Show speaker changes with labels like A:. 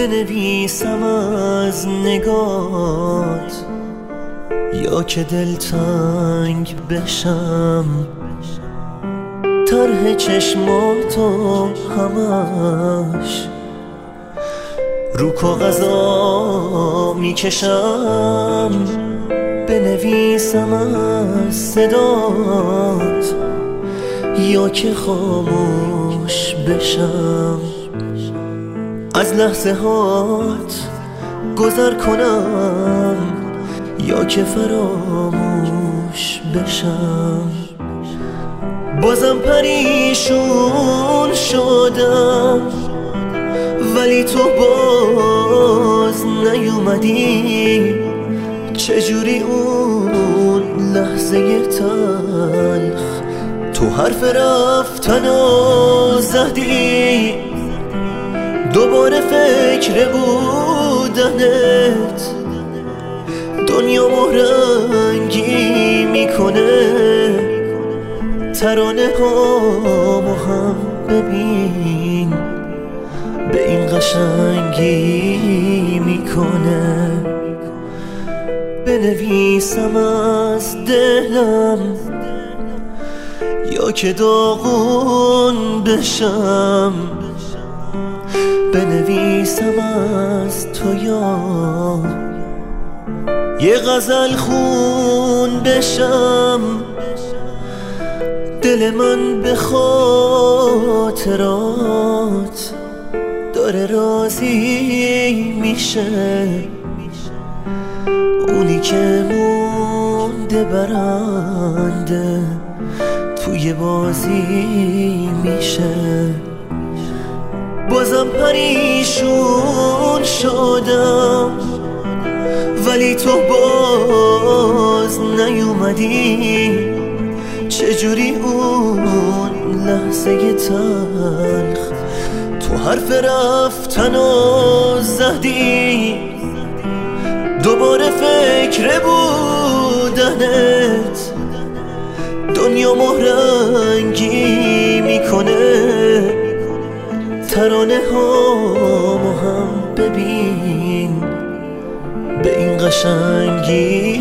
A: بنویسم از نگات یا که دلتنگ بشم، طرح چشماتو همش رو کاغذا میکشم. بنویسم از صدات یا که خاموش بشم، از لحظه هات گذر کنم یا که فراموش بشم. بازم پریشون شدم ولی تو باز نیومدی. چجوری اون لحظه تلخ تو حرف رفتنو زدی، دوباره فکر بودنت دنیا رنگی میکنه. ترانه هامو هم ببین به این قشنگی میکنه. بنویسم از دلم یا که داغون بشم، بنویسم از تو یا یه غزل خون بشم. دل من به خاطرات داره راضی میشه، اونی که مونده برنده توی بازی میشه. بازم پریشون شدم ولی تو باز نیومدی. چجوری اون لحظه تلخ تو حرف رفتنو زدی، دوباره فکر بودنت دنیا رنگی میکنه. ترانه هامو هم ببین به این قشنگی